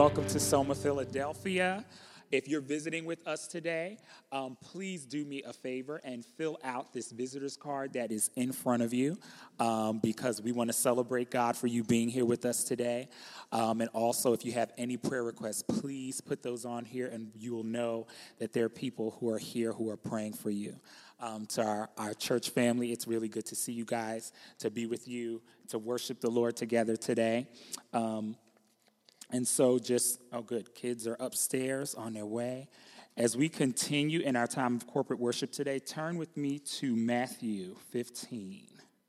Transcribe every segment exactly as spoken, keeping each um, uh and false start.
welcome to Soma, Philadelphia. If you're visiting with us today, um, please do me a favor and fill out this visitor's card that is in front of you um, because we want to celebrate God for you being here with us today. Um, and also, if you have any prayer requests, please put those on here and you will know that there are people who are here who are praying for you. Um, to our, our church family, it's really good to see you guys, to be with you, to worship the Lord together today. Um, And so just, oh good, kids are upstairs on their way. As we continue in our time of corporate worship today, turn with me to Matthew fifteen.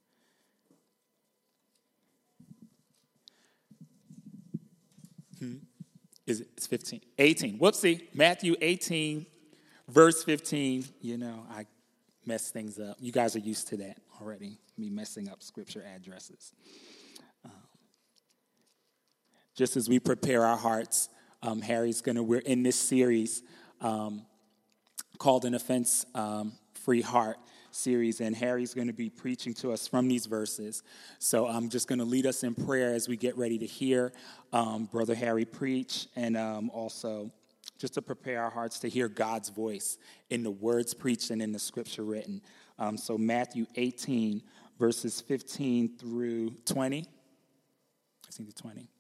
Hmm. Is it? It's fifteen. eighteen. Whoopsie. Matthew eighteen, verse fifteen. You know, I mess things up. You guys are used to that already, me messing up scripture addresses. Just as we prepare our hearts, um, Harry's going to, we're in this series um, called An Offense-Free um, Heart series, and Harry's going to be preaching to us from these verses. So I'm just going to lead us in prayer as we get ready to hear um, Brother Harry preach, and um, also just to prepare our hearts to hear God's voice in the words preached and in the scripture written. Um, so Matthew eighteen, verses fifteen through twenty. I think the twenty.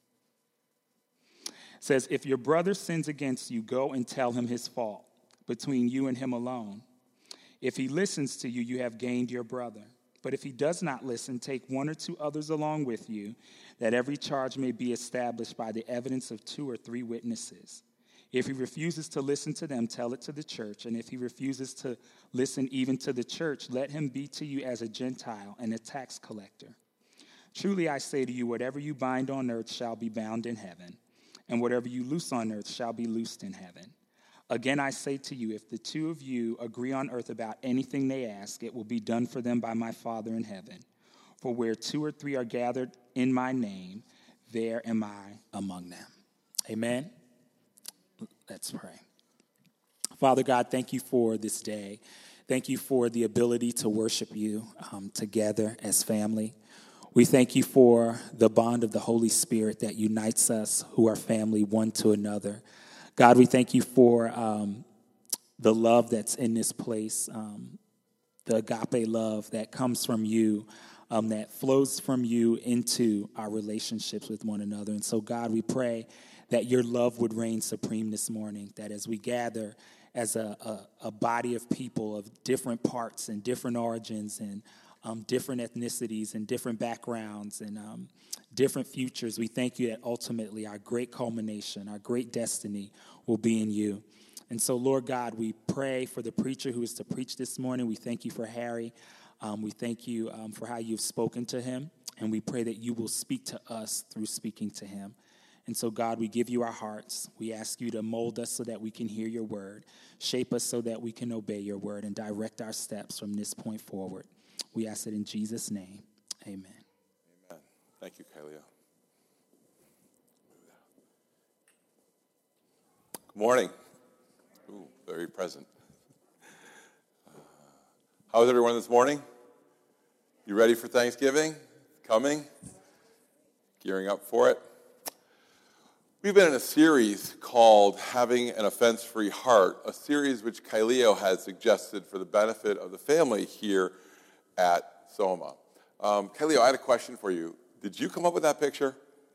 Says, if your brother sins against you, go and tell him his fault between you and him alone. If he listens to you, you have gained your brother. But if he does not listen, take one or two others along with you, that every charge may be established by the evidence of two or three witnesses. If he refuses to listen to them, tell it to the church. And if he refuses to listen even to the church, let him be to you as a Gentile and a tax collector. Truly I say to you, whatever you bind on earth shall be bound in heaven, and whatever you loose on earth shall be loosed in heaven. Again, I say to you, if the two of you agree on earth about anything they ask, it will be done for them by my Father in heaven. For where two or three are gathered in my name, there am I among them. Amen. Let's pray. Father God, thank you for this day. Thank you for the ability to worship you um, together as family. We thank you for the bond of the Holy Spirit that unites us who are family one to another. God, we thank you for um, the love that's in this place, um, the agape love that comes from you, um, that flows from you into our relationships with one another. And so, God, we pray that your love would reign supreme this morning, that as we gather as a, a, a body of people of different parts and different origins and Um, different ethnicities and different backgrounds and um, different futures. We thank you that ultimately our great culmination, our great destiny will be in you. And so, Lord God, we pray for the preacher who is to preach this morning. We thank you for Harry. Um, we thank you um, for how you've spoken to him. And we pray that you will speak to us through speaking to him. And so, God, we give you our hearts. We ask you to mold us so that we can hear your word, shape us so that we can obey your word, and direct our steps from this point forward. We ask it in Jesus' name. Amen. Amen. Thank you, Kylea. Good morning. Ooh, very present. Uh, how is everyone this morning? You ready for Thanksgiving? Coming? Gearing up for it? We've been in a series called Having an Offense-Free Heart, a series which Kyleo has suggested for the benefit of the family here at Soma. Um, Kyleo, I had a question for you. Did you come up with that picture?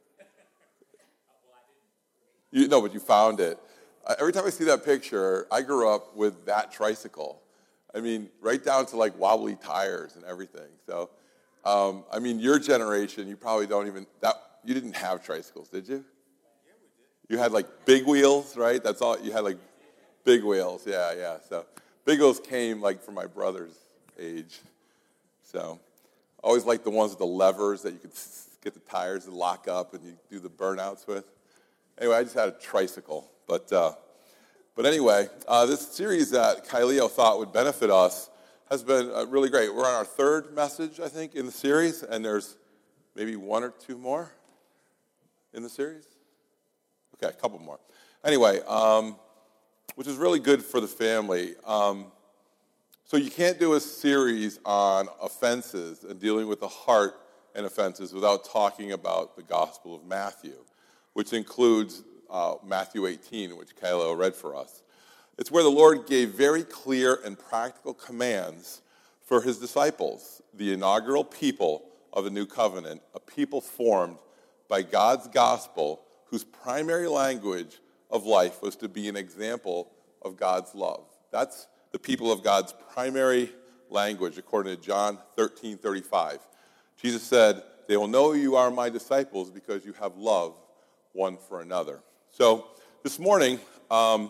You, no, but you found it. Uh, every time I see that picture, I grew up with that tricycle. I mean, right down to like wobbly tires and everything. So, um, I mean, your generation, you probably don't even, that you didn't have tricycles, did you? Yeah, we did. You had like big wheels, right? That's all, you had like big wheels, yeah, yeah. So, big wheels came like from my brother's age. So, I always liked the ones with the levers that you could get the tires to lock up and you do the burnouts with. Anyway, I just had a tricycle. But uh, but anyway, uh, this series that Kyleo thought would benefit us has been uh, really great. We're on our third message, I think, in the series, and there's maybe one or two more in the series. Okay, a couple more. Anyway, um, which is really good for the family. Um, So you can't do a series on offenses and dealing with the heart and offenses without talking about the Gospel of Matthew, which includes uh, Matthew eighteen, which Kylo read for us. It's where the Lord gave very clear and practical commands for his disciples, the inaugural people of the new covenant, a people formed by God's gospel, whose primary language of life was to be an example of God's love. That's the people of God's primary language, according to John thirteen thirty-five. Jesus said, "They will know you are my disciples because you have love one for another." So this morning, um,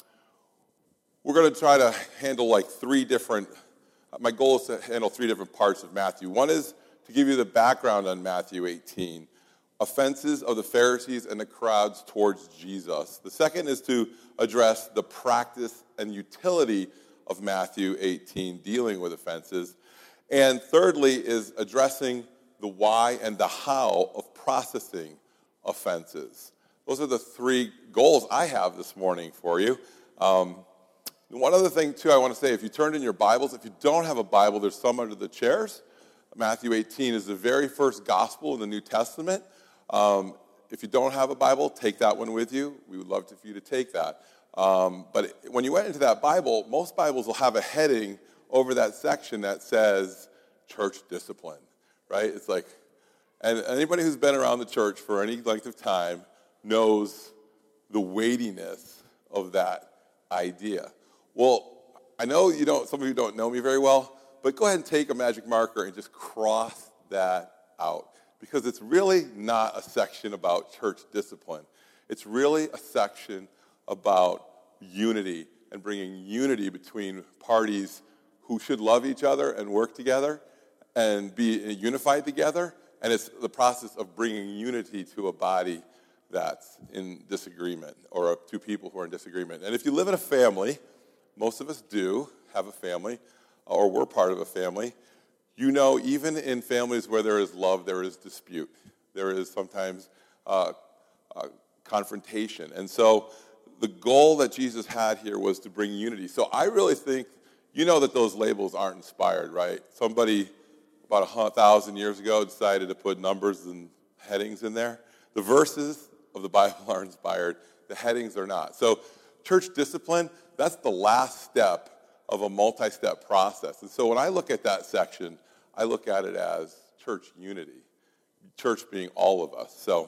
we're going to try to handle like three different, my goal is to handle three different parts of Matthew. One is to give you the background on Matthew eighteen, offenses of the Pharisees and the crowds towards Jesus. The second is to address the practice and utility of Matthew eighteen, dealing with offenses. And thirdly is addressing the why and the how of processing offenses. Those are the three goals I have this morning for you. Um, one other thing, too, I want to say, if you turned in your Bibles, if you don't have a Bible, there's some under the chairs. Matthew eighteen is the very first gospel in the New Testament. Um, if you don't have a Bible, take that one with you. We would love to, for you to take that. Um, but it, when you went into that Bible, most Bibles will have a heading over that section that says church discipline, right? It's like, and anybody who's been around the church for any length of time knows the weightiness of that idea. Well, I know you don't, some of you don't know me very well, but go ahead and take a magic marker and just cross that out, because it's really not a section about church discipline. It's really a section about unity and bringing unity between parties who should love each other and work together and be unified together. And it's the process of bringing unity to a body that's in disagreement, or to people who are in disagreement. And if you live in a family, most of us do have a family, or we're part of a family, you know, even in families where there is love, there is dispute. There is sometimes uh, uh, confrontation. And so the goal that Jesus had here was to bring unity. So I really think, you know that those labels aren't inspired, right? Somebody about a thousand years ago decided to put numbers and headings in there. The verses of the Bible are inspired. The headings are not. So church discipline, that's the last step of a multi-step process. And so when I look at that section, I look at it as church unity, church being all of us. So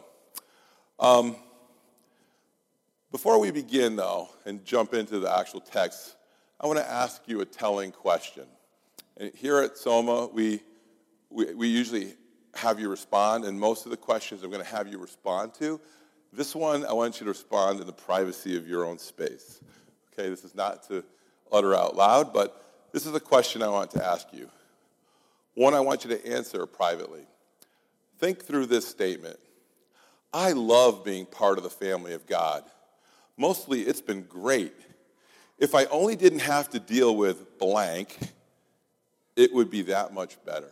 um, before we begin, though, and jump into the actual text, I want to ask you a telling question. And here at Soma, we, we we usually have you respond, and most of the questions I'm going to have you respond to. This one, I want you to respond in the privacy of your own space. Okay, this is not to utter out loud, but this is a question I want to ask you. One I want you to answer privately. Think through this statement. I love being part of the family of God. Mostly it's been great. If I only didn't have to deal with blank, it would be that much better.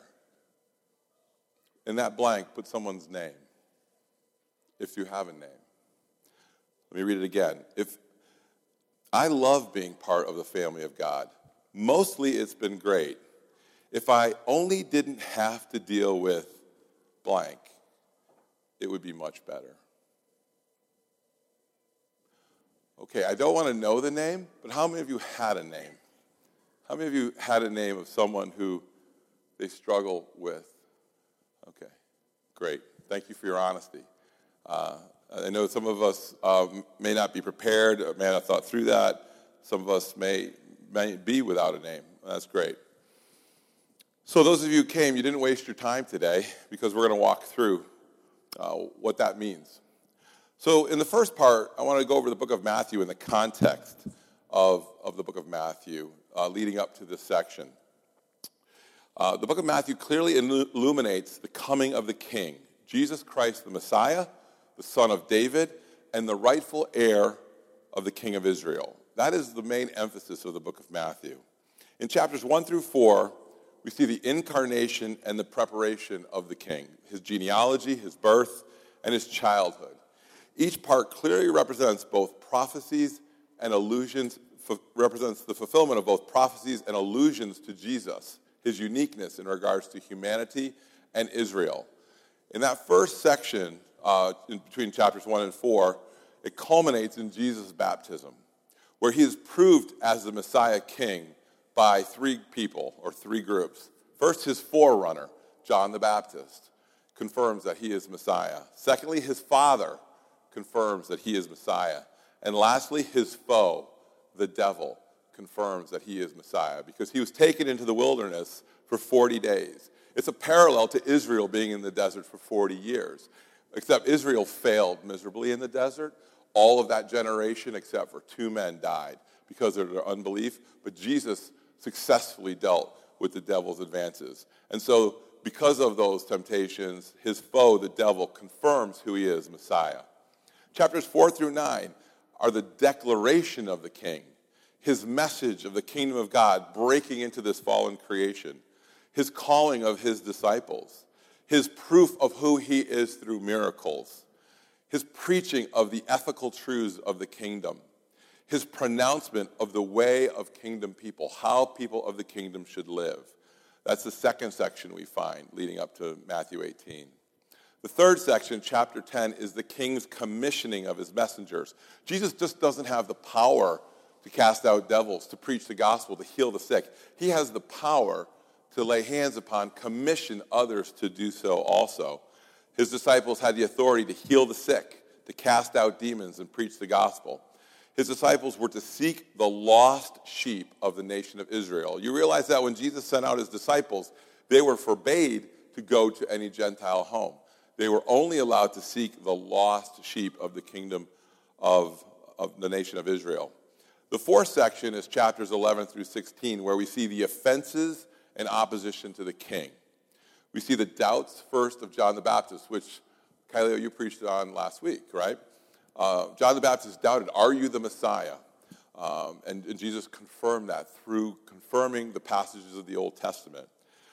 In that blank, put someone's name, if you have a name. Let me read it again. If I love being part of the family of God. Mostly it's been great. If I only didn't have to deal with blank, it would be much better. Okay, I don't want to know the name, but how many of you had a name? How many of you had a name of someone who they struggle with? Okay, great. Thank you for your honesty. Uh, I know some of us uh, may not be prepared, or may not have thought through that. Some of us may, may be without a name. That's great. So those of you who came, you didn't waste your time today, because we're going to walk through uh, what that means. So in the first part, I want to go over the book of Matthew in the context of, of the book of Matthew, uh, leading up to this section. Uh, the book of Matthew clearly illuminates the coming of the King, Jesus Christ the Messiah, the Son of David, and the rightful heir of the King of Israel. That is the main emphasis of the book of Matthew. In chapters one through four, we see the incarnation and the preparation of the King, his genealogy, his birth, and his childhood. Each part clearly represents both prophecies and allusions, f- represents the fulfillment of both prophecies and allusions to Jesus, his uniqueness in regards to humanity and Israel. In that first section, uh, in between chapters one and four, it culminates in Jesus' baptism, where he is proved as the Messiah king by three people or three groups. First, his forerunner, John the Baptist, confirms that he is Messiah. Secondly, his father confirms that he is Messiah. And lastly, his foe, the devil, confirms that he is Messiah because he was taken into the wilderness for forty days. It's a parallel to Israel being in the desert for forty years, except Israel failed miserably in the desert. All of that generation, except for two men, died because of their unbelief, but Jesus successfully dealt with the devil's advances. And so because of those temptations, his foe, the devil, confirms who he is, Messiah. Chapters four through nine are the declaration of the king, his message of the kingdom of God breaking into this fallen creation, his calling of his disciples, his proof of who he is through miracles, his preaching of the ethical truths of the kingdom, his pronouncement of the way of kingdom people, how people of the kingdom should live. That's the second section we find leading up to Matthew eighteen. The third section, chapter ten, is the king's commissioning of his messengers. Jesus just doesn't have the power to cast out devils, to preach the gospel, to heal the sick. He has the power to lay hands upon, commission others to do so also. His disciples had the authority to heal the sick, to cast out demons, and preach the gospel. His disciples were to seek the lost sheep of the nation of Israel. You realize that when Jesus sent out his disciples, they were forbade to go to any Gentile home. They were only allowed to seek the lost sheep of the kingdom of, of the nation of Israel. The fourth section is chapters eleven through sixteen, where we see the offenses and opposition to the king. We see the doubts first of John the Baptist, which, Kyleo, you preached on last week, right? Uh, John the Baptist doubted, are you the Messiah? Um, and, and Jesus confirmed that through confirming the passages of the Old Testament.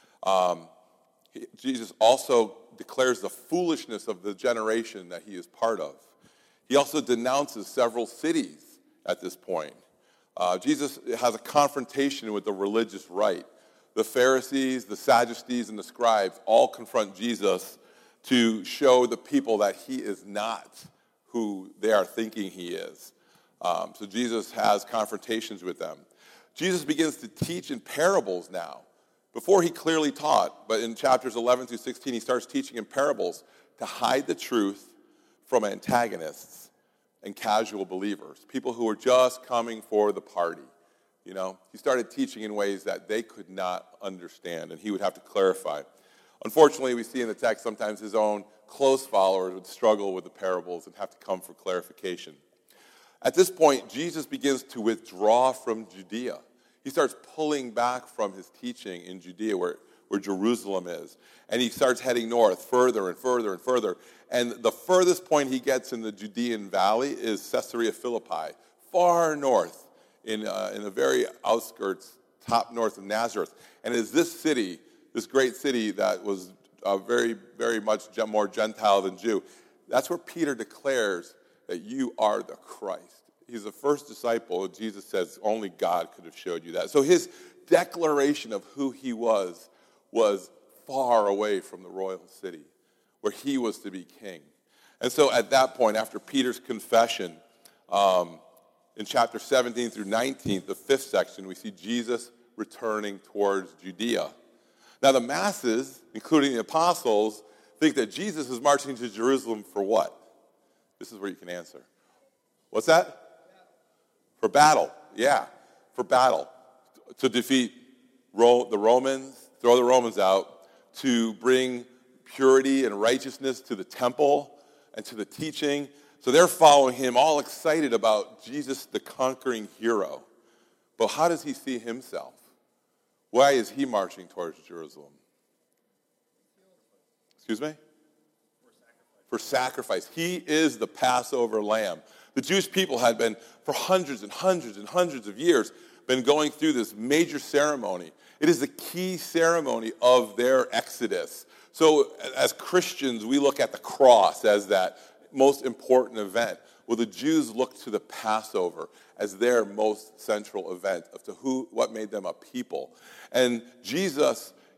Um, he, Jesus also declares the foolishness of the generation that he is part of. He also denounces several cities at this point. Uh, Jesus has a confrontation with the religious right. The Pharisees, the Sadducees, and the scribes all confront Jesus to show the people that he is not who they are thinking he is. Um, so Jesus has confrontations with them. Jesus begins to teach in parables now. Before he clearly taught, but in chapters eleven through sixteen, he starts teaching in parables to hide the truth from antagonists and casual believers, people who are just coming for the party. You know, he started teaching in ways that they could not understand, and he would have to clarify. Unfortunately, we see in the text sometimes his own close followers would struggle with the parables and have to come for clarification. At this point, Jesus begins to withdraw from Judea. He starts pulling back from his teaching in Judea, where, where Jerusalem is, and he starts heading north further and further and further. And the furthest point he gets in the Judean valley is Caesarea Philippi, far north, in, uh, in the very outskirts, top north of Nazareth. And it is this city, this great city that was uh, very, very much more Gentile than Jew. That's where Peter declares that you are the Christ. He's the first disciple, and Jesus says only God could have showed you that. So his declaration of who he was was far away from the royal city, where he was to be king. And so at that point, after Peter's confession, um, in chapter seventeen through nineteen, the fifth section, we see Jesus returning towards Judea. Now the masses, including the apostles, think that Jesus is marching to Jerusalem for what? This is where you can answer. What's that? For battle. Yeah, for battle. To defeat Ro- the Romans, throw the Romans out, to bring purity and righteousness to the temple and to the teaching. So they're following him, all excited about Jesus, the conquering hero. But how does he see himself? Why is he marching towards Jerusalem? Excuse me? For sacrifice. He is the Passover lamb. The Jewish people had been, for hundreds and hundreds and hundreds of years, been going through this major ceremony. It is the key ceremony of their exodus. So as Christians, we look at the cross as that most important event. Well, the Jews looked to the Passover as their most central event of to who, what made them a people. And Jesus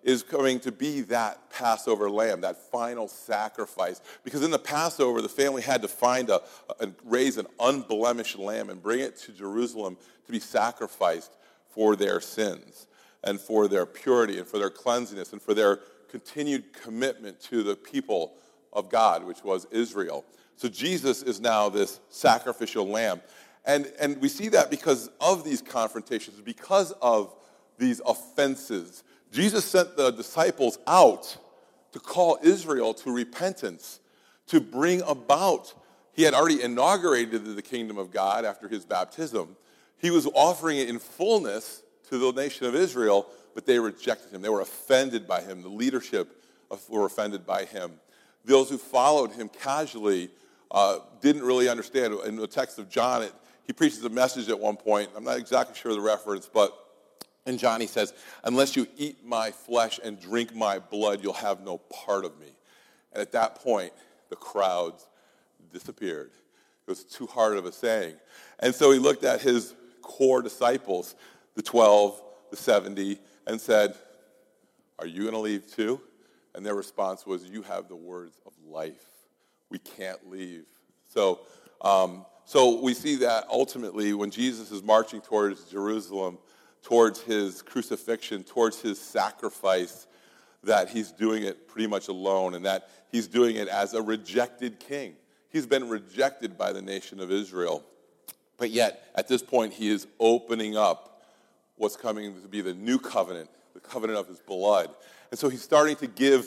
is coming to be that Passover lamb, that final sacrifice. Because in the Passover, the family had to find a, a raise an unblemished lamb and bring it to Jerusalem to be sacrificed for their sins and for their purity and for their cleanliness and for their continued commitment to the people of God, which was Israel. So Jesus is now this sacrificial lamb. And, and we see that because of these confrontations, because of these offenses. Jesus sent the disciples out to call Israel to repentance, to bring about, he had already inaugurated the kingdom of God after his baptism. He was offering it in fullness to the nation of Israel, but they rejected him. They were offended by him. The leadership were offended by him. Those who followed him casually uh, didn't really understand. In the text of John, it, he preaches a message at one point. I'm not exactly sure of the reference, but in John he says, unless you eat my flesh and drink my blood, you'll have no part of me. And at that point, the crowds disappeared. It was too hard of a saying. And so he looked at his core disciples, the twelve, the seventy, and said, are you going to leave too? And their response was, you have the words of life. We can't leave. So, um, so we see that ultimately when Jesus is marching towards Jerusalem, towards his crucifixion, towards his sacrifice, that he's doing it pretty much alone and that he's doing it as a rejected king. He's been rejected by the nation of Israel. But yet, at this point, he is opening up what's coming to be the new covenant, the covenant of his blood. And so he's starting to give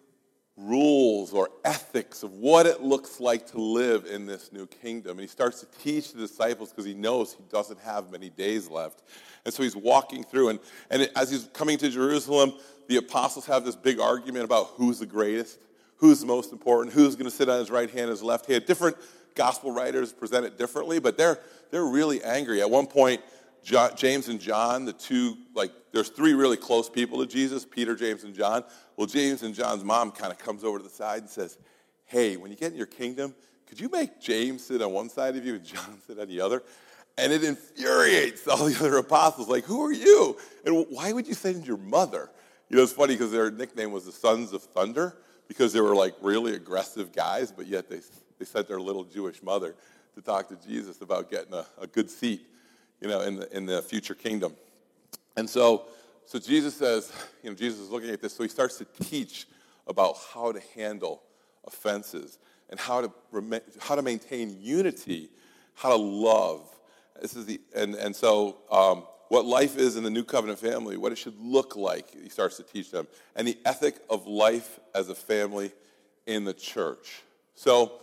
rules or ethics of what it looks like to live in this new kingdom. And he starts to teach the disciples because he knows he doesn't have many days left. And so he's walking through. And, and as he's coming to Jerusalem, the apostles have this big argument about who's the greatest, who's the most important, who's going to sit on his right hand, his left hand. Different gospel writers present it differently, but they're they're really angry. At one point, John, James and John, the two, like, there's three really close people to Jesus, Peter, James, and John. Well, James and John's mom kind of comes over to the side and says, hey, when you get in your kingdom, could you make James sit on one side of you and John sit on the other? And it infuriates all the other apostles. Like, who are you? And why would you send your mother? You know, it's funny because their nickname was the Sons of Thunder because they were, like, really aggressive guys, but yet they, they sent their little Jewish mother to talk to Jesus about getting a, a good seat, you know, in the, in the future kingdom. And so, so Jesus says, you know, Jesus is looking at this, so he starts to teach about how to handle offenses and how to rem- how to maintain unity, how to love. This is the and and so um, what life is in the New Covenant family, what it should look like. He starts to teach them, and the ethic of life as a family in the church. So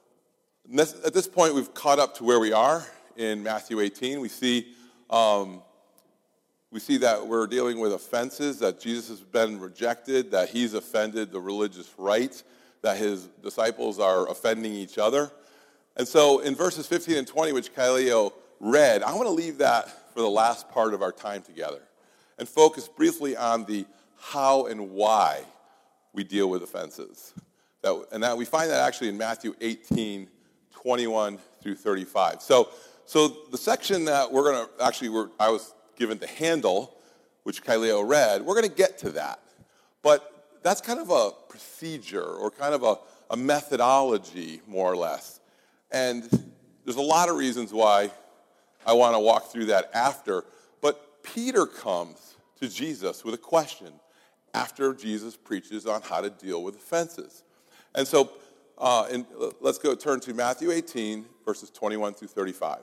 at this point, we've caught up to where we are in Matthew eighteen. We see. Um, We see that we're dealing with offenses, that Jesus has been rejected, that he's offended the religious right, that his disciples are offending each other. And so in verses fifteen and twenty, which Kaileo read, I want to leave that for the last part of our time together and focus briefly on the how and why we deal with offenses. That, and that we find that actually in Matthew eighteen, twenty-one through thirty-five. So, so the section that we're going to, actually, we're, I was given to handle, which Kaileo read, we're going to get to that. But that's kind of a procedure or kind of a, a methodology, more or less. And there's a lot of reasons why I want to walk through that after. But Peter comes to Jesus with a question after Jesus preaches on how to deal with offenses. And so uh, and let's go turn to Matthew eighteen, verses twenty-one through thirty-five.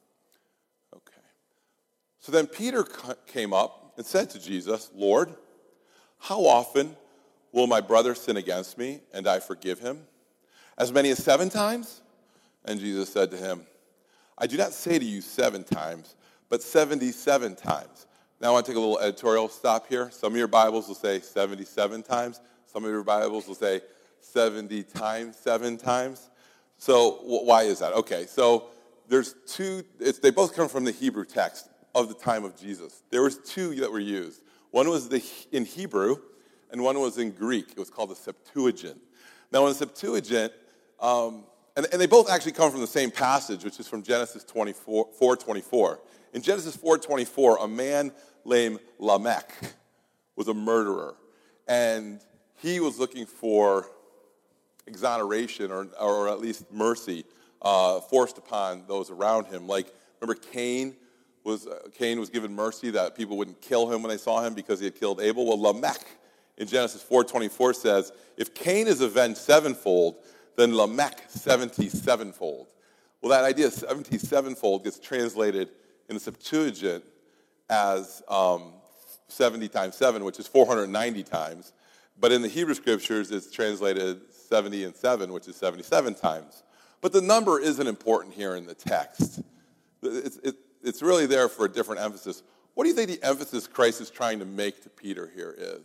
So then Peter came up and said to Jesus, Lord, how often will my brother sin against me and I forgive him? As many as seven times? And Jesus said to him, I do not say to you seven times, but seventy-seven times. Now I want to take a little editorial stop here. Some of your Bibles will say seventy-seven times. Some of your Bibles will say seventy times seven times. So why is that? Okay, so there's two, it's, they both come from the Hebrew text of the time of Jesus. There was two that were used. One was the, in Hebrew, and one was in Greek. It was called the Septuagint. Now, in the Septuagint, um, and, and they both actually come from the same passage, which is from Genesis twenty-four, four twenty-four. In Genesis four twenty-four, a man named Lamech was a murderer. and he was looking for exoneration or, or at least mercy uh, forced upon those around him. Like, remember Cain was, uh, Cain was given mercy that people wouldn't kill him when they saw him because he had killed Abel. Well, Lamech in Genesis four twenty-four says, if Cain is avenged sevenfold, then Lamech seventy-sevenfold. Well, that idea of seventy-sevenfold gets translated in the Septuagint as um, seventy times seven, which is four hundred ninety times. But in the Hebrew Scriptures, it's translated seventy and seven, which is seventy-seven times. But the number isn't important here in the text. It's, it, it's really there for a different emphasis. What do you think the emphasis Christ is trying to make to Peter here is?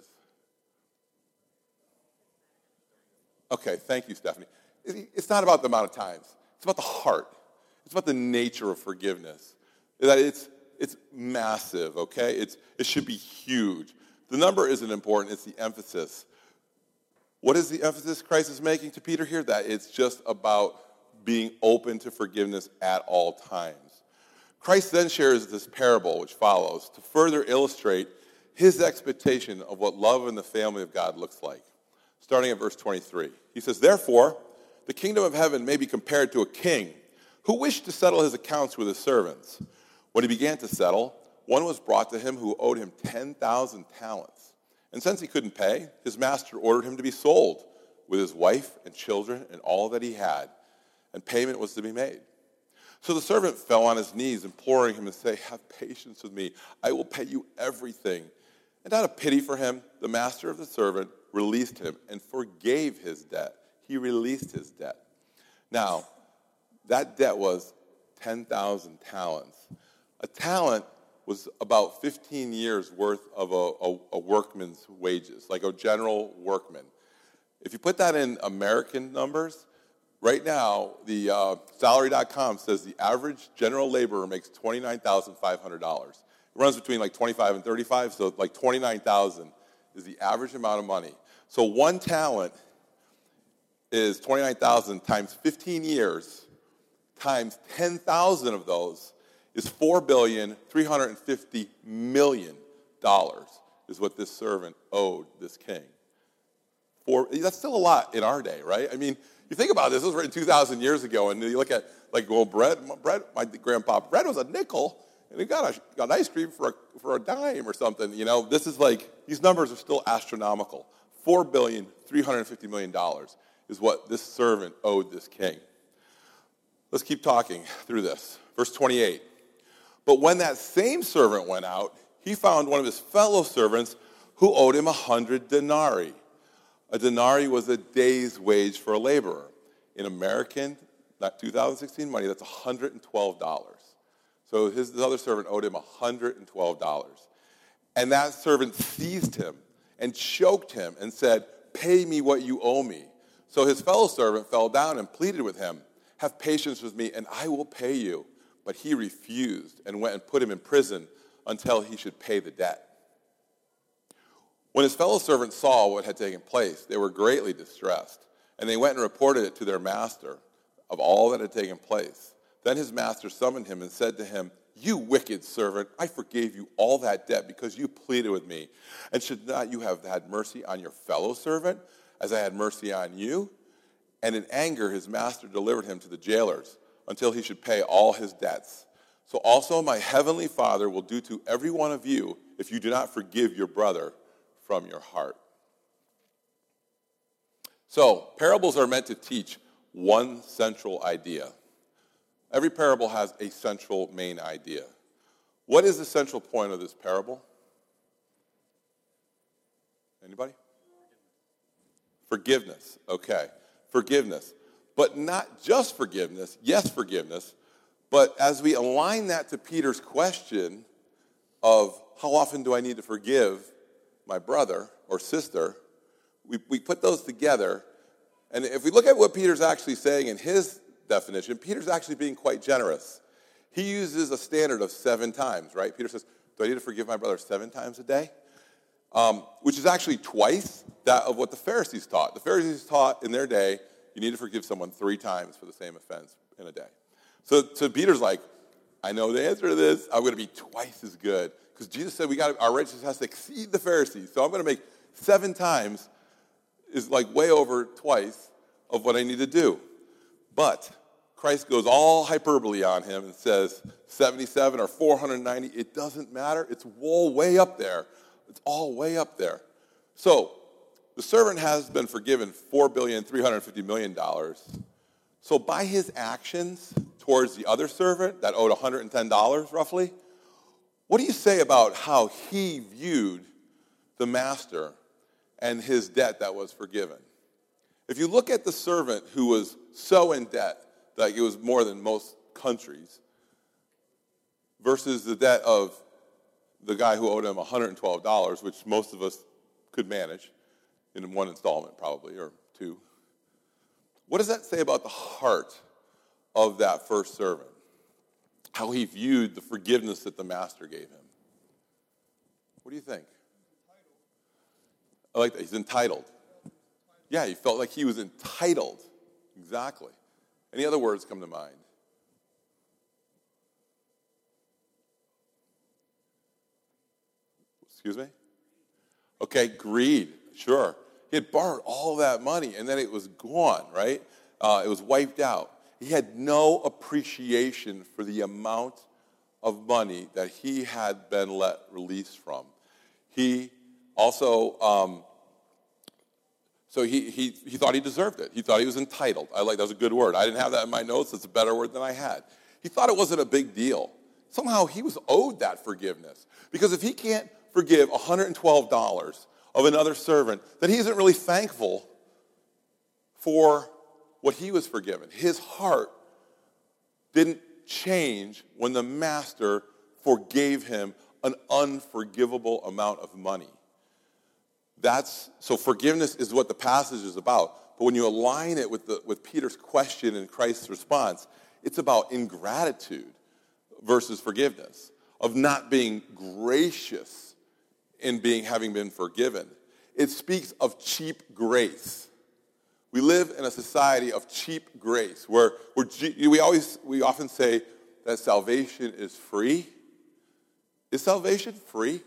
Okay, thank you, Stephanie. It's not about the amount of times. It's about the heart. It's about the nature of forgiveness. That it's it's massive, okay? It's it should be huge. The number isn't important, it's the emphasis. What is the emphasis Christ is making to Peter here? That it's just about being open to forgiveness at all times. Christ then shares this parable which follows to further illustrate his expectation of what love in the family of God looks like. Starting at verse twenty-three. He says, therefore, the kingdom of heaven may be compared to a king who wished to settle his accounts with his servants. When he began to settle, one was brought to him who owed him ten thousand talents. And since he couldn't pay, his master ordered him to be sold with his wife and children and all that he had, and payment was to be made. So the servant fell on his knees, imploring him and saying, have patience with me, I will pay you everything. And out of pity for him, the master of the servant released him and forgave his debt. He released his debt. Now, that debt was ten thousand talents. A talent was about fifteen years worth of a, a, a workman's wages, like a general workman. If you put that in American numbers, right now, the uh, salary dot com says the average general laborer makes twenty-nine thousand five hundred dollars. It runs between like twenty-five and thirty-five, so like twenty-nine thousand is the average amount of money. So one talent is twenty-nine thousand times fifteen years times ten thousand of those is four billion three hundred fifty million dollars is what this servant owed this king. Four, that's still a lot in our day, right? I mean, you think about this, this was written two thousand years ago, and you look at, like, well, bread, bread my grandpa, bread was a nickel, and he got, a, got an ice cream for a, for a dime or something, you know? This is like, these numbers are still astronomical. four billion three hundred fifty million dollars is what this servant owed this king. Let's keep talking through this. Verse twenty-eight. But when that same servant went out, he found one of his fellow servants who owed him a hundred denarii. A denarii was a day's wage for a laborer. In American, not two thousand sixteen money, that's one hundred twelve dollars. So his, his other servant owed him one hundred twelve dollars. And that servant seized him and choked him and said, pay me what you owe me. So his fellow servant fell down and pleaded with him, have patience with me and I will pay you. But he refused and went and put him in prison until he should pay the debt. When his fellow servants saw what had taken place, they were greatly distressed, and they went and reported it to their master of all that had taken place. Then his master summoned him and said to him, you wicked servant, I forgave you all that debt because you pleaded with me. And should not you have had mercy on your fellow servant as I had mercy on you? And in anger his master delivered him to the jailers until he should pay all his debts. So also my heavenly Father will do to every one of you if you do not forgive your brother from your heart. So, parables are meant to teach one central idea. Every parable has a central main idea. What is the central point of this parable? Anybody? Forgiveness. Okay. Forgiveness. But not just forgiveness. Yes, forgiveness. But as we align that to Peter's question of how often do I need to forgive my brother or sister, we, we put those together. And if we look at what Peter's actually saying in his definition, Peter's actually being quite generous. He uses a standard of seven times, right? Peter says, do I need to forgive my brother seven times a day? Um, which is actually twice that of what the Pharisees taught. The Pharisees taught in their day, you need to forgive someone three times for the same offense in a day. So, so Peter's like, I know the answer to this. I'm going to be twice as good. Because Jesus said we got our righteousness has to exceed the Pharisees. So I'm going to make Seven times is like way over twice of what I need to do. But Christ goes all hyperbole on him and says seventy-seven or four hundred ninety, it doesn't matter. It's all way up there. It's all way up there. So the servant has been forgiven four billion three hundred fifty million dollars. So by his actions towards the other servant that owed one hundred ten dollars roughly, what do you say about how he viewed the master and his debt that was forgiven? If you look at the servant who was so in debt that it was more than most countries versus the debt of the guy who owed him one hundred twelve dollars, which most of us could manage in one installment probably, or two. What does that say about the heart of that first servant? How he viewed the forgiveness that the master gave him. What do you think? I like that. He's entitled. Yeah, he felt like he was entitled. Exactly. Any other words come to mind? Excuse me? Okay, greed. Sure. He had borrowed all that money, and then it was gone, right? Uh, it was wiped out. He had no appreciation for the amount of money that he had been let release from. He also, um, so he, he, he thought he deserved it. He thought he was entitled. I like, that was a good word. I didn't have that in my notes. It's a better word than I had. He thought it wasn't a big deal. Somehow he was owed that forgiveness. Because if he can't forgive one hundred twelve dollars of another servant, then he isn't really thankful for what he was forgiven. His heart didn't change when the master forgave him an unforgivable amount of money. That's so forgiveness is what the passage is about. But when you align it with the with Peter's question and Christ's response, it's about ingratitude versus forgiveness, of not being gracious in being having been forgiven. It speaks of cheap grace. We live in a society of cheap grace where we're, we always we often say that salvation is free. Is salvation free?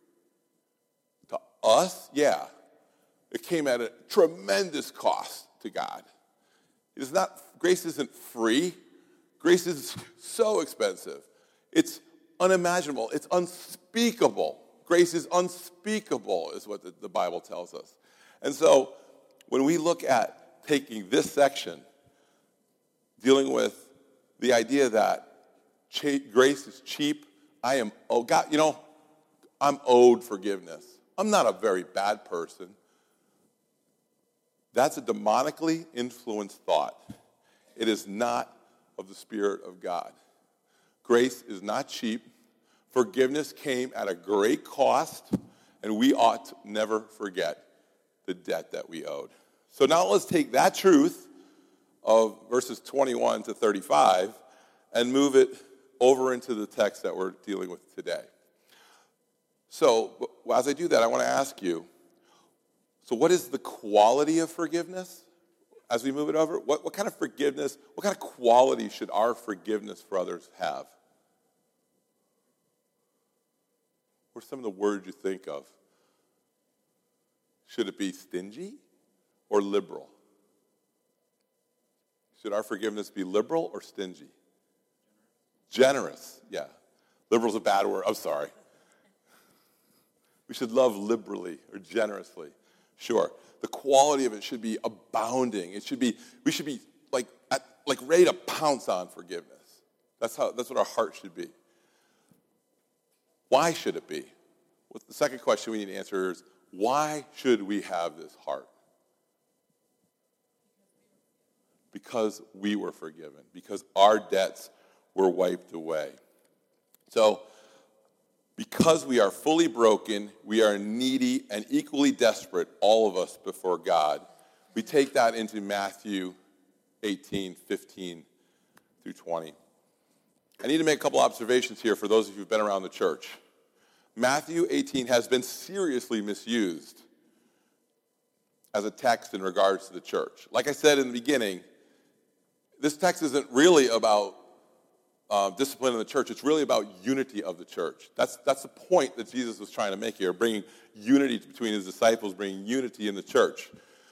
To us, yeah. It came at a tremendous cost to God. It is not, grace isn't free. Grace is so expensive. It's unimaginable. It's unspeakable. Grace is unspeakable, is what the, the Bible tells us. And so, when we look at taking this section, dealing with the idea that cha- grace is cheap, I am, oh God, you know, I'm owed forgiveness. I'm not a very bad person. That's a demonically influenced thought. It is not of the Spirit of God. Grace is not cheap. Forgiveness came at a great cost, and we ought to never forget the debt that we owed. So now let's take that truth of verses twenty-one to thirty-five and move it over into the text that we're dealing with today. So as I do that, I want to ask you, so what is the quality of forgiveness as we move it over? What, what kind of forgiveness, what kind of quality should our forgiveness for others have? What are some of the words you think of? Should it be stingy or liberal? Should our forgiveness be liberal or stingy? Generous, yeah. Liberal's a bad word. I'm sorry. We should love liberally or generously. Sure. The quality of it should be abounding. It should be, we should be like, at, like ready to pounce on forgiveness. That's how, that's what our heart should be. Why should it be? Well, the second question we need to answer is, why should we have this heart? Because we were forgiven. Because our debts were wiped away. So, because we are fully broken, we are needy and equally desperate, all of us before God. We take that into Matthew eighteen, fifteen through twenty. I need to make a couple observations here for those of you who've been around the church. Matthew eighteen has been seriously misused as a text in regards to the church. Like I said in the beginning, this text isn't really about uh, discipline in the church. It's really about unity of the church. That's, that's the point that Jesus was trying to make here, bringing unity between his disciples, bringing unity in the church.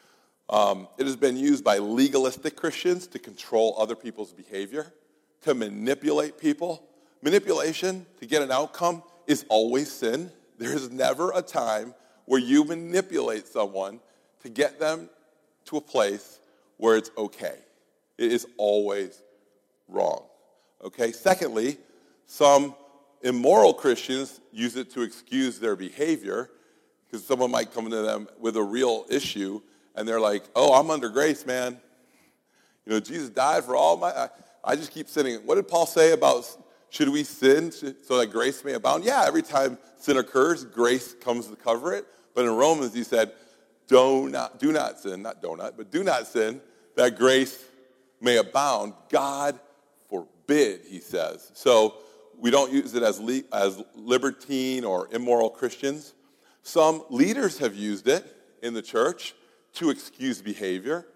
Um, it has been used by legalistic Christians to control other people's behavior, to manipulate people. Manipulation to get an outcome is always sin. There is never a time where you manipulate someone to get them to a place where it's okay. It is always wrong. Okay? Secondly, some immoral Christians use it to excuse their behavior, because someone might come to them with a real issue and they're like, oh, I'm under grace, man. You know, Jesus died for all my, I, I just keep sinning. What did Paul say about, should we sin so that grace may abound? Yeah, every time sin occurs, grace comes to cover it. But in Romans, he said, do not, do not sin, not donut, but do not sin, that grace may abound. God forbid, he says. So we don't use it as, le- as libertine or immoral Christians. Some leaders have used it in the church to excuse behavior.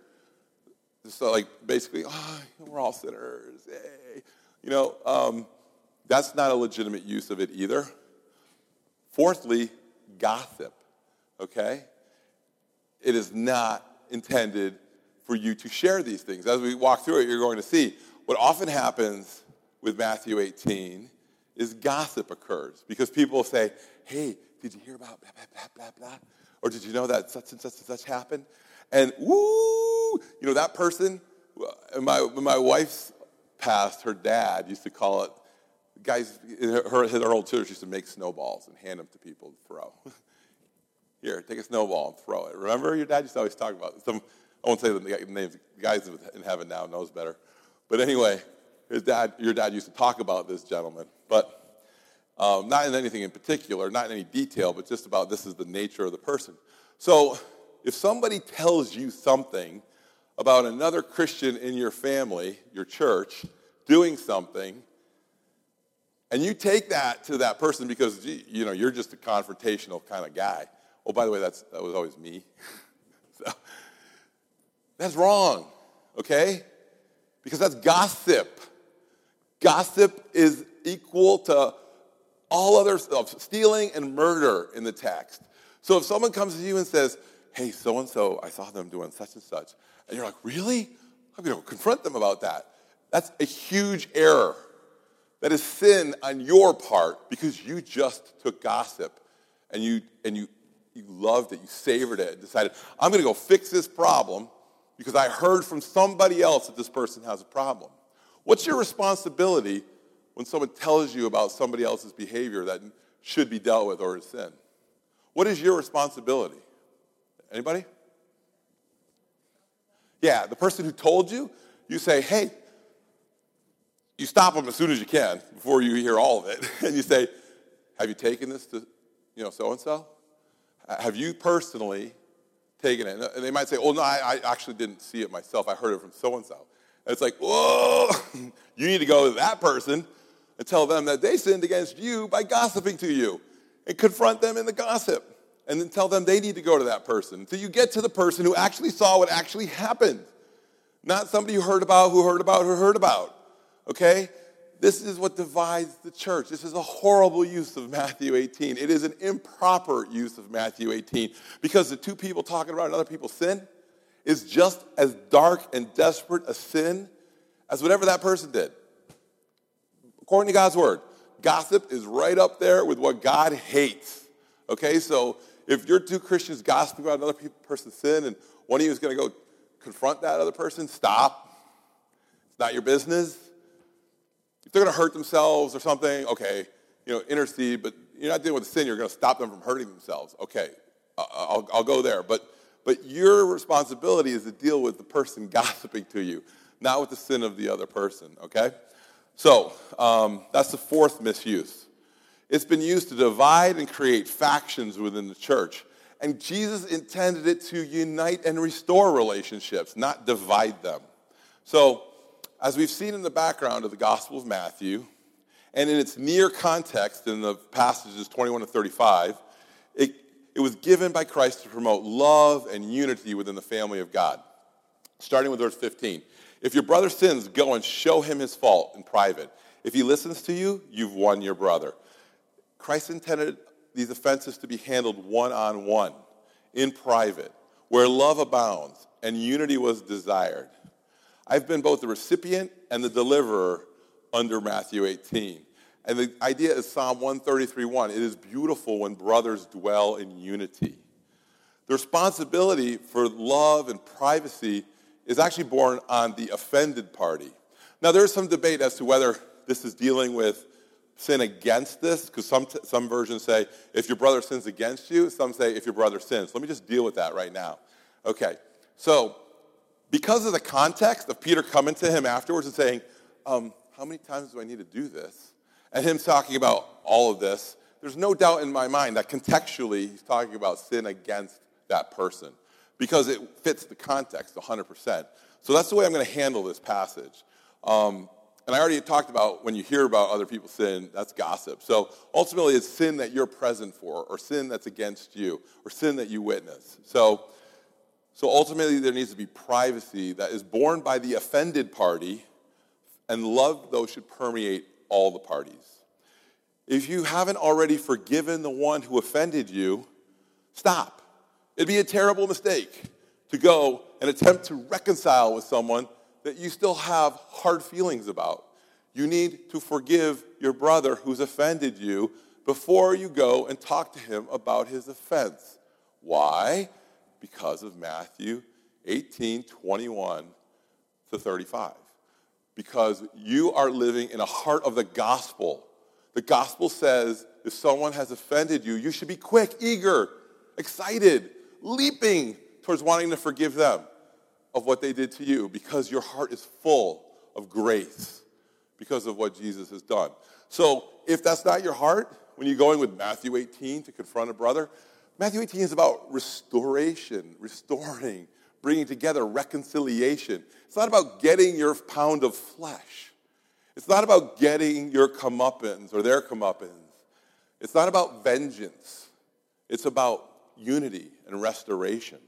So like basically, oh, we're all sinners. Hey. You know, um, that's not a legitimate use of it either. Fourthly, gossip, okay? It is not intended for you to share these things. As we walk through it, you're going to see what often happens with Matthew eighteen is gossip occurs, because people say, hey, did you hear about blah, blah, blah, blah, blah? Or did you know that such and such and such happened? And woo, you know, that person, my, when my wife's passed, her dad used to call it, guys, her, her old church used to make snowballs and hand them to people to throw. Here, take a snowball and throw it. Remember your dad used to always talk about it. Some, I won't say the names, the guys in heaven now knows better. But anyway, his dad, your dad used to talk about this gentleman. But Um, not in anything in particular, not in any detail, but just about this is the nature of the person. So if somebody tells you something about another Christian in your family, your church, doing something, and you take that to that person because, you know, you're just a confrontational kind of guy. Oh, by the way, that's that was always me. So, that's wrong, okay? Because that's gossip. Gossip is equal to all other stuff, stealing and murder in the text. So if someone comes to you and says, hey, so-and-so, I saw them doing such and such, and you're like, really? I'm going to confront them about that. That's a huge error. That is sin on your part because you just took gossip and you and you, you loved it, you savored it, and decided, I'm going to go fix this problem because I heard from somebody else that this person has a problem. What's your responsibility when someone tells you about somebody else's behavior that should be dealt with or is sin? What is your responsibility? Anybody? Yeah, the person who told you, you say, hey, you stop them as soon as you can before you hear all of it. And you say, have you taken this to, you know, so-and-so? Have you personally taken it? And they might say, oh, no, I, I actually didn't see it myself. I heard it from so-and-so. And it's like, whoa, you need to go to that person and tell them that they sinned against you by gossiping to you and confront them in the gossip. And then tell them they need to go to that person until you get to the person who actually saw what actually happened. Not somebody who heard about, who heard about, who heard about. Okay? This is what divides the church. This is a horrible use of Matthew eighteen. It is an improper use of Matthew eighteen because the two people talking about another people's sin is just as dark and desperate a sin as whatever that person did. According to God's word, gossip is right up there with what God hates. Okay, so if you're two Christians gossiping about another person's sin and one of you is going to go confront that other person, stop. It's not your business. If they're going to hurt themselves or something, okay, you know, intercede, but you're not dealing with the sin. You're going to stop them from hurting themselves. Okay, I'll, I'll go there. But, but your responsibility is to deal with the person gossiping to you, not with the sin of the other person, okay? So um, that's the fourth misuse. It's been used to divide and create factions within the church. And Jesus intended it to unite and restore relationships, not divide them. So, as we've seen in the background of the Gospel of Matthew, and in its near context in the passages twenty-one to thirty-five, it, it was given by Christ to promote love and unity within the family of God. Starting with verse fifteen. If your brother sins, go and show him his fault in private. If he listens to you, you've won your brother. Christ intended these offenses to be handled one-on-one, in private, where love abounds and unity was desired. I've been both the recipient and the deliverer under Matthew eighteen. And the idea is Psalm one thirty-three one. It is beautiful when brothers dwell in unity. The responsibility for love and privacy is actually borne on the offended party. Now, there's some debate as to whether this is dealing with sin against this, because some, t- some versions say if your brother sins against you, some say if your brother sins. Let me just deal with that right now. Okay, so because of the context of Peter coming to him afterwards and saying, um, how many times do I need to do this? And him talking about all of this, there's no doubt in my mind that contextually he's talking about sin against that person because it fits the context one hundred percent. So that's the way I'm going to handle this passage. Um, and I already talked about when you hear about other people's sin, that's gossip. So ultimately it's sin that you're present for or sin that's against you or sin that you witness. So, so ultimately there needs to be privacy that is borne by the offended party, and love, though, should permeate all the parties. If you haven't already forgiven the one who offended you, stop. It'd be a terrible mistake to go and attempt to reconcile with someone that you still have hard feelings about. You need to forgive your brother who's offended you before you go and talk to him about his offense. Why? Because of Matthew eighteen, twenty-one to thirty-five. Because you are living in a heart of the gospel. The gospel says if someone has offended you, you should be quick, eager, excited, leaping towards wanting to forgive them of what they did to you because your heart is full of grace because of what Jesus has done. So if that's not your heart, when you're going with Matthew eighteen to confront a brother, Matthew eighteen is about restoration, restoring, bringing together reconciliation. It's not about getting your pound of flesh. It's not about getting your comeuppance or their comeuppance. It's not about vengeance. It's about unity and restoration.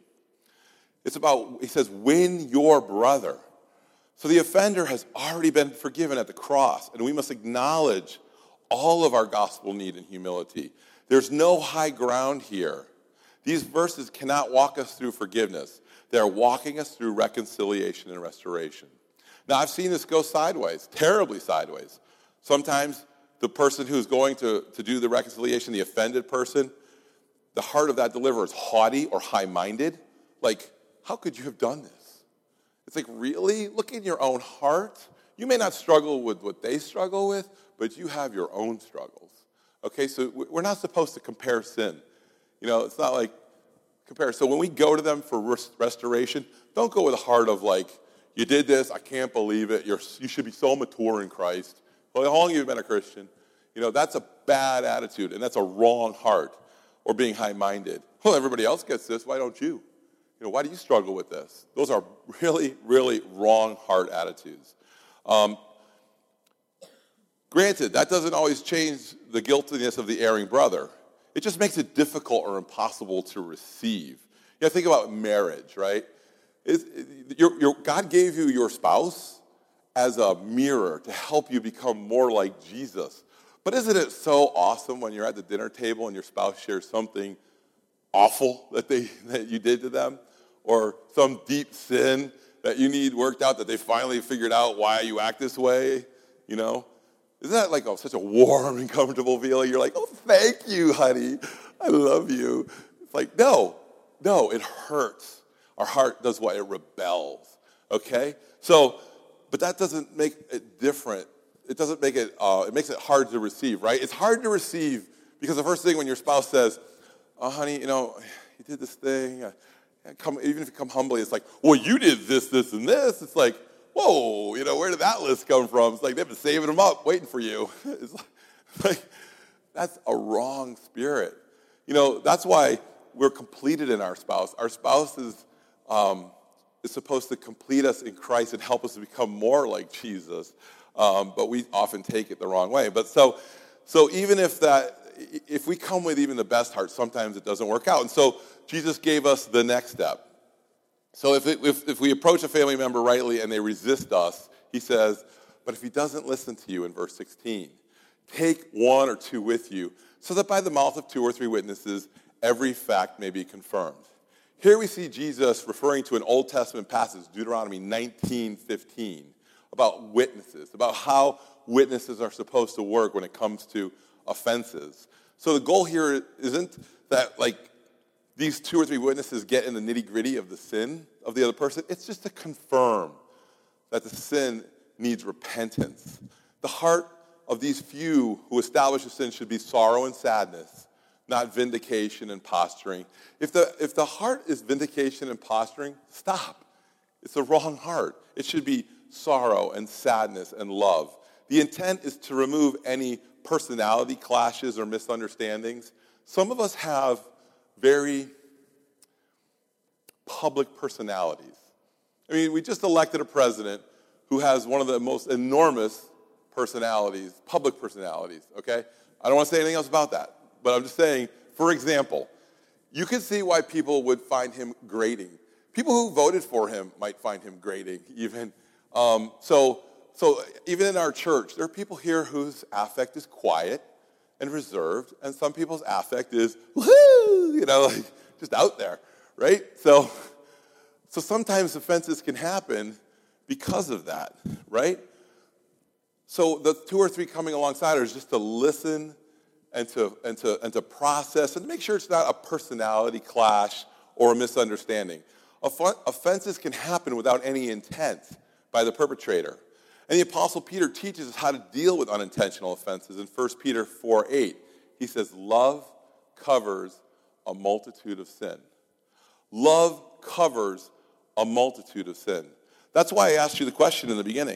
It's about, he says, win your brother. So the offender has already been forgiven at the cross, and we must acknowledge all of our gospel need and humility. There's no high ground here. These verses cannot walk us through forgiveness. They're walking us through reconciliation and restoration. Now, I've seen this go sideways, terribly sideways. Sometimes the person who's going to, to do the reconciliation, the offended person, the heart of that deliverer is haughty or high-minded. Like, how could you have done this? It's like, really? Look in your own heart. You may not struggle with what they struggle with, but you have your own struggles. Okay, so we're not supposed to compare sin. You know, it's not like compare. So when we go to them for rest- restoration, don't go with a heart of like, you did this, I can't believe it, You're, you should be so mature in Christ. Well, how long have you been a Christian? You know, that's a bad attitude, and that's a wrong heart, or being high-minded. Well, everybody else gets this, why don't you? You know, why do you struggle with this? Those are really, really wrong heart attitudes. Um, granted, that doesn't always change the guiltiness of the erring brother. It just makes it difficult or impossible to receive. You know, think about marriage, right? It's, it, your, your, God gave you your spouse as a mirror to help you become more like Jesus. But isn't it so awesome when you're at the dinner table and your spouse shares something awful that they that you did to them, or some deep sin that you need worked out that they finally figured out why you act this way? You know, isn't that like a, such a warm and comfortable feeling? You're like, oh, thank you, honey, I love you. It's like, no, no, it hurts. Our heart does what? It rebels. Okay, so, but that doesn't make it different. It doesn't make it. Uh, it makes it hard to receive, right? It's hard to receive because the first thing when your spouse says, "Oh, honey, you know, you did this thing," uh, come, even if you come humbly, it's like, "Well, you did this, this, and this." It's like, "Whoa, you know, where did that list come from?" It's like they've been saving them up, waiting for you. It's like, like that's a wrong spirit. You know, that's why we're completed in our spouse. Our spouse is um, is supposed to complete us in Christ and help us to become more like Jesus. Um, but we often take it the wrong way. But so, so even if that, if we come with even the best heart, sometimes it doesn't work out. And so Jesus gave us the next step. So if it, if, if we approach a family member rightly and they resist us, he says, But if he doesn't listen to you in verse sixteen, take one or two with you, so that by the mouth of two or three witnesses, every fact may be confirmed. Here we see Jesus referring to an Old Testament passage, Deuteronomy nineteen fifteen, about witnesses, about how witnesses are supposed to work when it comes to offenses. So the goal here isn't that, like, these two or three witnesses get in the nitty-gritty of the sin of the other person. It's just to confirm that the sin needs repentance. The heart of these few who establish a sin should be sorrow and sadness, not vindication and posturing. If the, if the heart is vindication and posturing, stop. It's the wrong heart. It should be sorrow and sadness and love. The intent is to remove any personality clashes or misunderstandings. Some of us have very public personalities. I mean, we just elected a president who has one of the most enormous personalities, public personalities, okay? I don't want to say anything else about that, but I'm just saying, for example, you can see why people would find him grating. People who voted for him might find him grating, even. Um, so, so even in our church, there are people here whose affect is quiet and reserved, and some people's affect is, woohoo, you know, like just out there, right? So, so sometimes offenses can happen because of that, right? So the two or three coming alongside are just to listen and to and to and to process and make sure it's not a personality clash or a misunderstanding. Off- offenses can happen without any intent by the perpetrator. And the Apostle Peter teaches us how to deal with unintentional offenses in First Peter four eight. He says, love covers a multitude of sin. Love covers a multitude of sin. That's why I asked you the question in the beginning.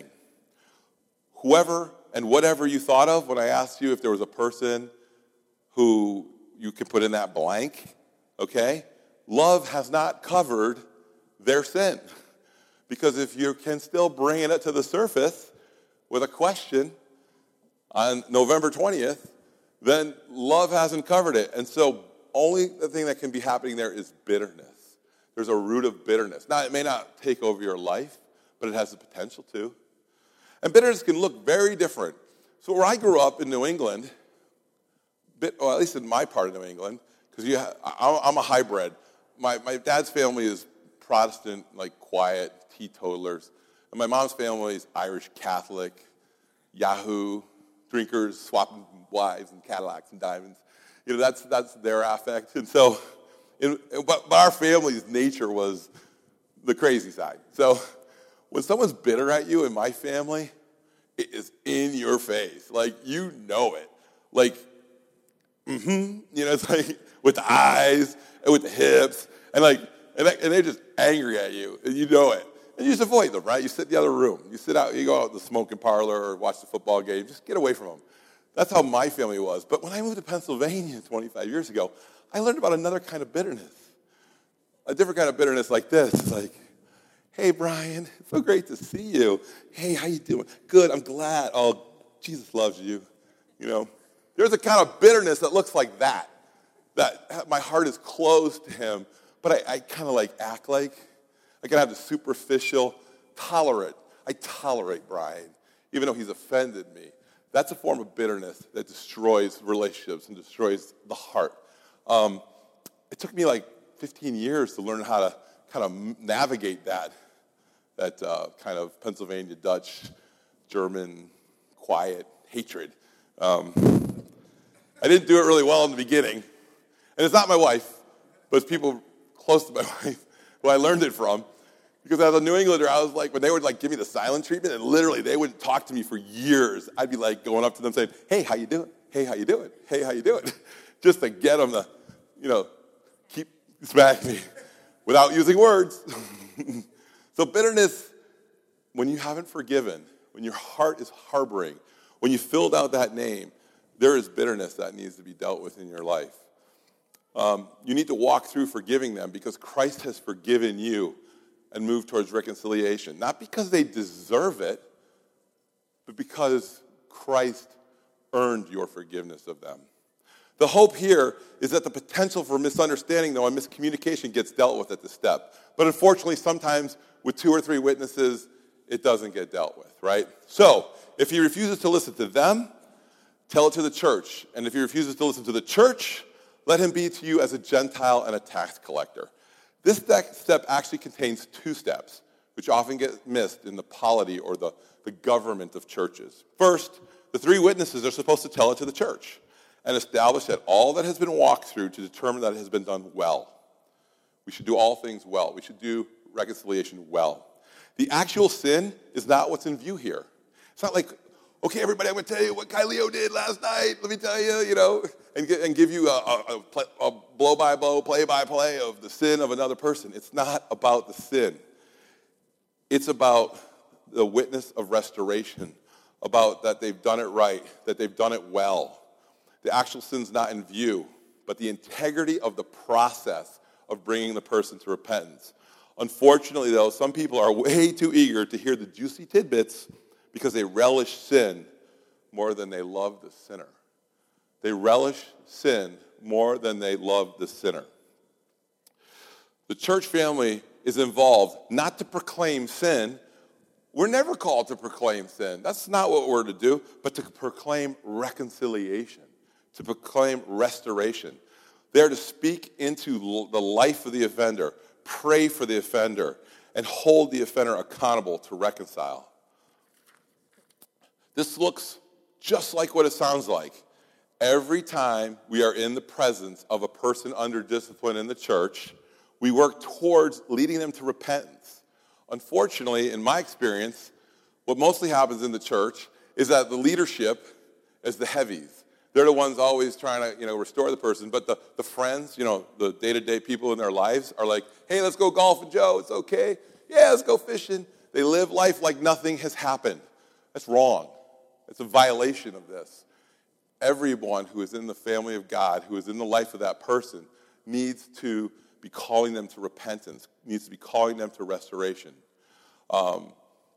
Whoever and whatever you thought of when I asked you if there was a person who you can put in that blank, okay? Love has not covered their sin. Because if you can still bring it up to the surface with a question on November twentieth, then love hasn't covered it. And so only the thing that can be happening there is bitterness. There's a root of bitterness. Now, it may not take over your life, but it has the potential to. And bitterness can look very different. So where I grew up in New England, bit, well, at least in my part of New England, because you ha- I'm a hybrid. My, my dad's family is Protestant, like quiet, teetotalers. And my mom's family is Irish Catholic, Yahoo, drinkers, swapping wives and Cadillacs and diamonds. You know, that's that's their affect. And so, in, but, but our family's nature was the crazy side. So when someone's bitter at you in my family, it is in your face. Like, you know it. Like, mm-hmm. You know, it's like with the eyes and with the hips. And like, and, they, and they're just angry at you. And you know it. And you just avoid them, right? You sit in the other room. You sit out, you go out in the smoking parlor or watch the football game. Just get away from them. That's how my family was. But when I moved to Pennsylvania twenty-five years ago, I learned about another kind of bitterness. A different kind of bitterness like this. It's like, hey, Brian, it's so great to see you. Hey, how you doing? Good, I'm glad. Oh, Jesus loves you. You know, there's a kind of bitterness that looks like that, that my heart is closed to him, but I, I kind of like act like, I can have the superficial, tolerate. I tolerate Brian, even though he's offended me. That's a form of bitterness that destroys relationships and destroys the heart. Um, it took me like fifteen years to learn how to kind of navigate that, that uh, kind of Pennsylvania Dutch, German, quiet hatred. Um, I didn't do it really well in the beginning. And it's not my wife, but it's people close to my wife who I learned it from. Because as a New Englander, I was like, when they would like give me the silent treatment, and literally they wouldn't talk to me for years, I'd be like going up to them saying, hey, how you doing? Hey, how you doing? Hey, how you doing? Just to get them to, you know, keep smacking me without using words. So bitterness, when you haven't forgiven, when your heart is harboring, when you filled out that name, there is bitterness that needs to be dealt with in your life. Um, you need to walk through forgiving them because Christ has forgiven you and move towards reconciliation. Not because they deserve it, but because Christ earned your forgiveness of them. The hope here is that the potential for misunderstanding, though, and miscommunication gets dealt with at this step. But unfortunately, sometimes with two or three witnesses, it doesn't get dealt with, right? So, if he refuses to listen to them, tell it to the church. And if he refuses to listen to the church, let him be to you as a Gentile and a tax collector. This step actually contains two steps, which often get missed in the polity or the, the government of churches. First, the three witnesses are supposed to tell it to the church and establish that all that has been walked through to determine that it has been done well. We should do all things well. We should do reconciliation well. The actual sin is not what's in view here. It's not like, okay, everybody, I'm going to tell you what Kyleo did last night. Let me tell you, you know, and, and give you a, a, a blow-by-blow, play-by-play of the sin of another person. It's not about the sin. It's about the witness of restoration, about that they've done it right, that they've done it well. The actual sin's not in view, but the integrity of the process of bringing the person to repentance. Unfortunately, though, some people are way too eager to hear the juicy tidbits because they relish sin more than they love the sinner. They relish sin more than they love the sinner. The church family is involved not to proclaim sin. We're never called to proclaim sin. That's not what we're to do, but to proclaim reconciliation, to proclaim restoration. They're to speak into the life of the offender, pray for the offender, and hold the offender accountable to reconcile. This looks just like what it sounds like. Every time we are in the presence of a person under discipline in the church, we work towards leading them to repentance. Unfortunately, in my experience, what mostly happens in the church is that the leadership is the heavies. They're the ones always trying to, you know, restore the person. But the, the friends, you know, the day-to-day people in their lives are like, hey, let's go golfing, Joe. It's okay. Yeah, let's go fishing. They live life like nothing has happened. That's wrong. It's a violation of this. Everyone who is in the family of God, who is in the life of that person, needs to be calling them to repentance, needs to be calling them to restoration. Um,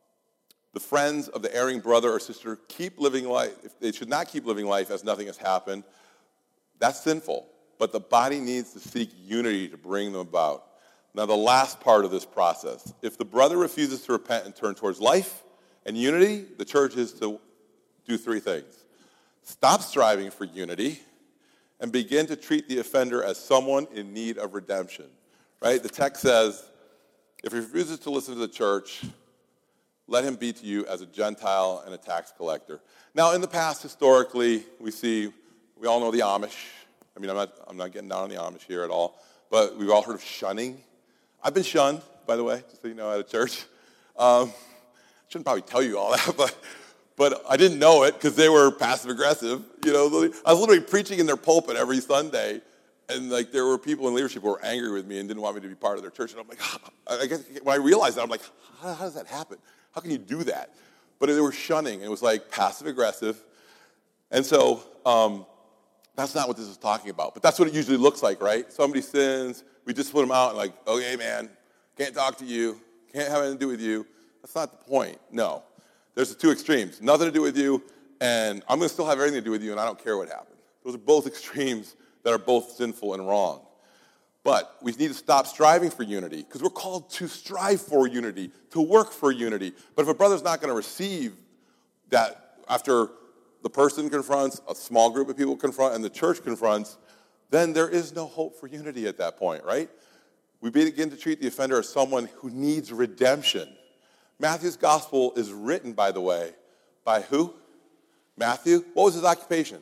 the friends of the erring brother or sister keep living life. If they should not keep living life as nothing has happened, that's sinful. But the body needs to seek unity to bring them about. Now, the last part of this process, if the brother refuses to repent and turn towards life and unity, the church is to do three things. Stop striving for unity and begin to treat the offender as someone in need of redemption. Right? The text says, if he refuses to listen to the church, let him be to you as a Gentile and a tax collector. Now, in the past, historically, we see, we all know the Amish. I mean, I'm not, I'm not getting down on the Amish here at all, but we've all heard of shunning. I've been shunned, by the way, just so you know, at a church. Um, shouldn't probably tell you all that, but but I didn't know it because they were passive-aggressive. You know, I was literally preaching in their pulpit every Sunday, and like there were people in leadership who were angry with me and didn't want me to be part of their church. And I'm like, I guess when I realized that, I'm like, how, how does that happen? How can you do that? But they were shunning. It was like passive-aggressive. And so um, that's not what this is talking about. But that's what it usually looks like, right? Somebody sins. We just put them out and like, okay, man, can't talk to you. Can't have anything to do with you. That's not the point. No. There's the two extremes. Nothing to do with you, and I'm going to still have everything to do with you, and I don't care what happens. Those are both extremes that are both sinful and wrong. But we need to stop striving for unity, because we're called to strive for unity, to work for unity. But if a brother's not going to receive that after the person confronts, a small group of people confront, and the church confronts, then there is no hope for unity at that point, right? We begin to treat the offender as someone who needs redemption. Matthew's gospel is written, by the way, by who? Matthew. What was his occupation?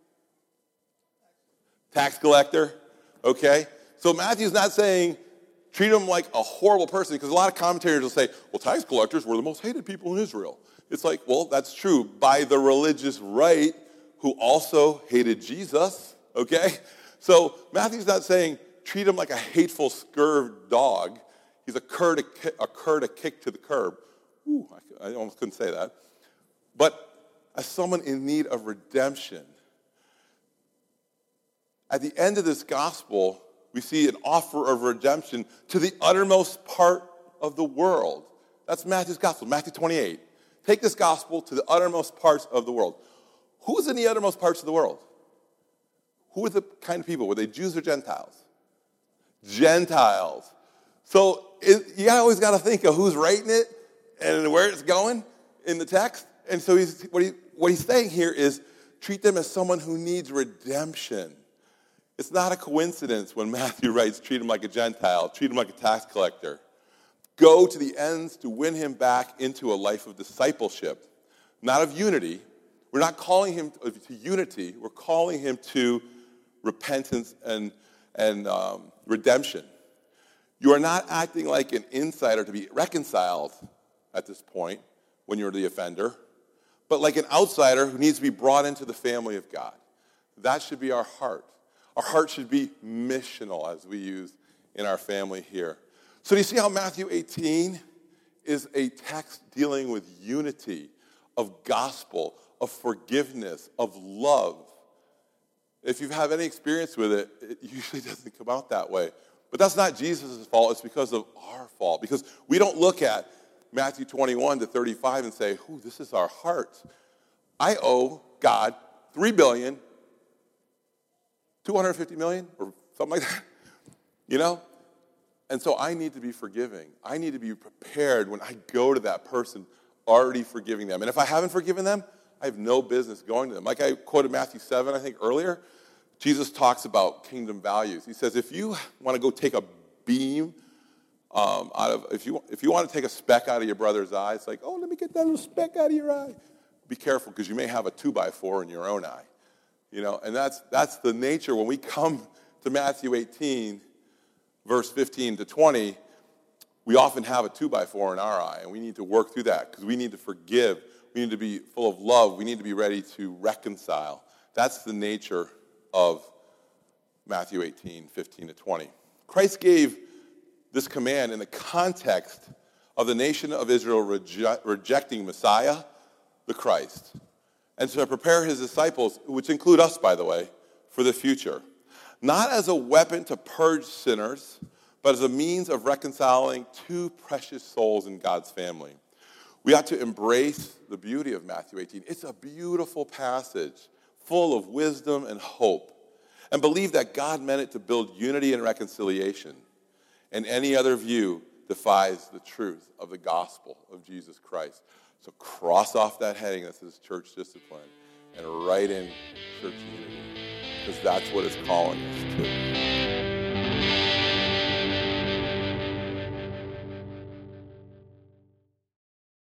Tax collector. Okay. So Matthew's not saying treat him like a horrible person, because a lot of commentators will say, well, tax collectors were the most hated people in Israel. It's like, well, that's true by the religious right who also hated Jesus. Okay. So Matthew's not saying treat him like a hateful, scurved dog. He's a cur to, a cur to kick to the curb. Ooh, I, I almost couldn't say that. But as someone in need of redemption, at the end of this gospel, we see an offer of redemption to the uttermost part of the world. That's Matthew's gospel, Matthew twenty-eight. Take this gospel to the uttermost parts of the world. Who's in the uttermost parts of the world? Who are the kind of people? Were they Jews or Gentiles? Gentiles. So it, you always got to think of who's writing it and where it's going in the text. And so he's, what, he, what he's saying here is treat them as someone who needs redemption. It's not a coincidence when Matthew writes, treat him like a Gentile, treat him like a tax collector. Go to the ends to win him back into a life of discipleship, not of unity. We're not calling him to unity. We're calling him to repentance and, and um, redemption. You are not acting like an insider to be reconciled at this point when you're the offender, but like an outsider who needs to be brought into the family of God. That should be our heart. Our heart should be missional, as we use in our family here. So do you see how Matthew eighteen is a text dealing with unity, of gospel, of forgiveness, of love? If you have any experience with it, it usually doesn't come out that way. But that's not Jesus' fault. It's because of our fault. Because we don't look at Matthew twenty-one to thirty-five and say, ooh, this is our heart. I owe God three billion dollars, two hundred fifty million dollars, or something like that. You know? And so I need to be forgiving. I need to be prepared when I go to that person already forgiving them. And if I haven't forgiven them, I have no business going to them. Like I quoted Matthew seven, I think, earlier. Jesus talks about kingdom values. He says, if you want to go take a beam um, out of, if you if you want to take a speck out of your brother's eye, it's like, oh, let me get that little speck out of your eye. Be careful, because you may have a two by four in your own eye. You know, and that's that's the nature when we come to Matthew eighteen, verse fifteen to twenty, we often have a two by four in our eye, and we need to work through that because we need to forgive. We need to be full of love. We need to be ready to reconcile. That's the nature of Matthew eighteen, fifteen to twenty. Christ gave this command in the context of the nation of Israel reje- rejecting Messiah, the Christ, and to prepare his disciples, which include us, by the way, for the future. Not as a weapon to purge sinners, but as a means of reconciling two precious souls in God's family. We ought to embrace the beauty of Matthew eighteen. It's a beautiful passage, full of wisdom and hope, and believe that God meant it to build unity and reconciliation. And any other view defies the truth of the gospel of Jesus Christ. So cross off that heading that says church discipline and write in church unity, because that's what it's calling us to.